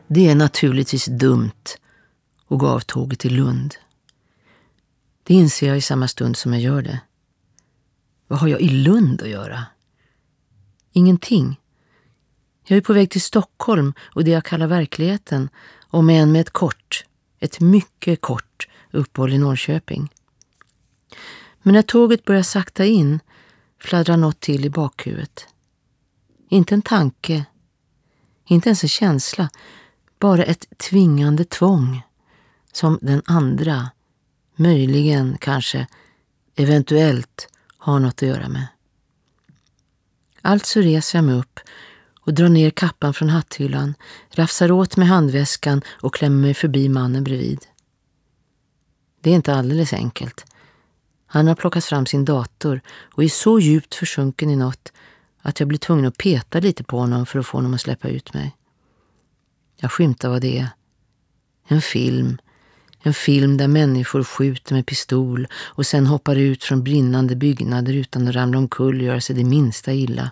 Det är naturligtvis dumt och gå av tåget till Lund. Det inser jag i samma stund som jag gör det. Vad har jag i Lund att göra? Ingenting. Jag är på väg till Stockholm och det jag kallar verkligheten, om än med ett mycket kort uppehåll i Norrköping. Men när tåget börjar sakta in fladdrar något till i bakhuvudet. Inte en tanke, inte ens en känsla, bara ett tvingande tvång som den andra, möjligen, kanske, eventuellt har något att göra med. Alltså reser jag mig upp och drar ner kappan från hatthyllan, rafsar åt med handväskan och klämmer mig förbi mannen bredvid. Det är inte alldeles enkelt. Han har plockat fram sin dator och är så djupt försjunken i något att jag blir tvungen att peta lite på honom för att få honom att släppa ut mig. Jag skymtar vad det är. En film där människor skjuter med pistol och sen hoppar ut från brinnande byggnader utan att ramla omkull och göra sig det minsta illa.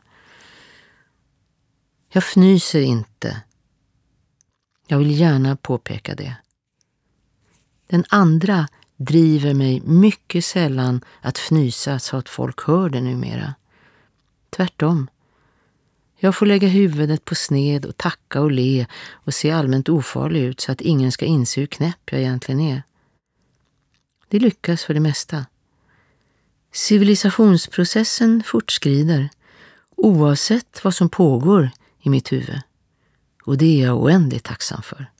Jag fnyser inte. Jag vill gärna påpeka det. Den andra driver mig mycket sällan att fnysa så att folk hör det numera. Tvärtom. Jag får lägga huvudet på sned och tacka och le och se allmänt ofarlig ut så att ingen ska inse hur knäpp jag egentligen är. Det lyckas för det mesta. Civilisationsprocessen fortskrider oavsett vad som pågår i mitt huvud. Och det är jag oändligt tacksam för.